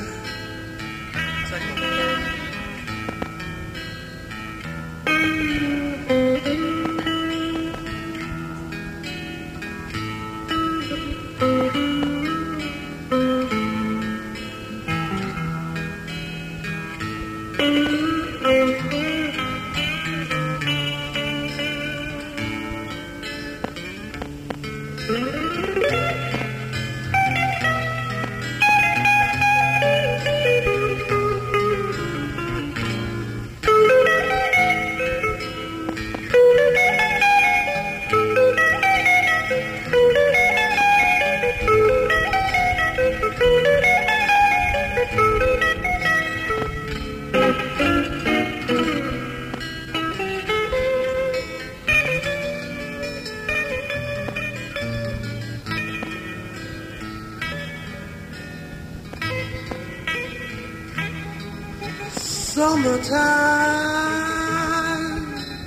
Summertime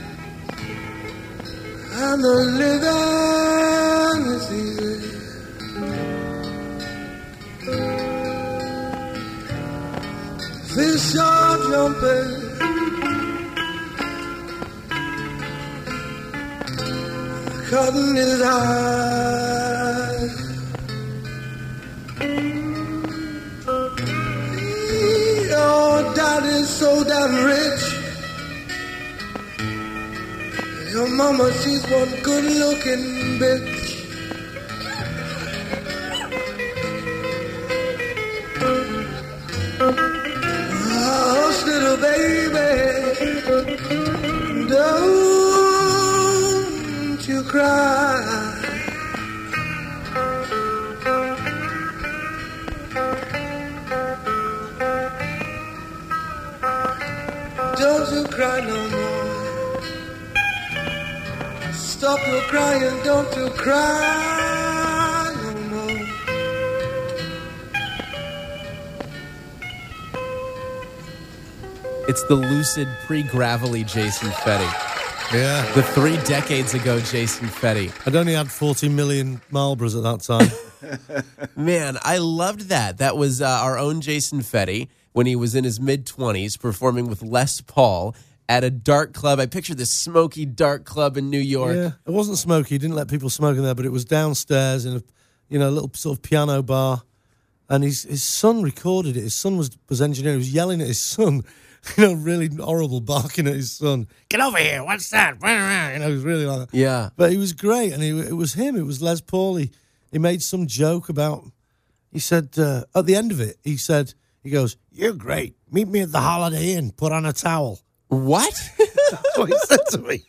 and the living is easy. Fish are jumping, the cotton is high. Your daddy's so damn rich. Your mama, she's one good-looking bitch. Hush, little baby, don't you cry. Don't you cry no more. Stop your crying, don't you cry no more. It's the lucid, pre-gravelly Jason Fetty. Yeah. The three decades ago Jason Fetty. I'd only had forty million Marlboros at that time. Man, I loved that. That was uh, our own Jason Fetty when he was in his mid-twenties performing with Les Paul at a dark club. I picture this smoky dark club in New York. Yeah, it wasn't smoky. He didn't let people smoke in there, but it was downstairs in a, you know, a little sort of piano bar. And his his son recorded it. His son was was engineering. He was yelling at his son, you know, really horrible, barking at his son. Get over here! What's that? You know, he was really like that. Yeah. But he was great, and he, it was him. It was Les Paul. He, he made some joke about. He said uh, at the end of it, he said, he goes, "You're great. Meet me at the Holiday Inn. Put on a towel." What? That's what he said to me.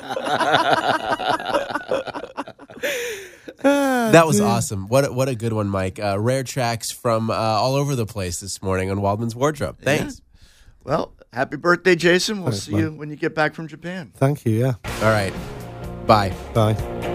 That was awesome. What a, what a good one, Mike. Uh, rare tracks from uh, all over the place this morning on Waldman's Wardrobe. Thanks. Yeah. Well, happy birthday, Jason. We'll Thanks, see man. you when you get back from Japan. Thank you, yeah. All right. Bye. Bye.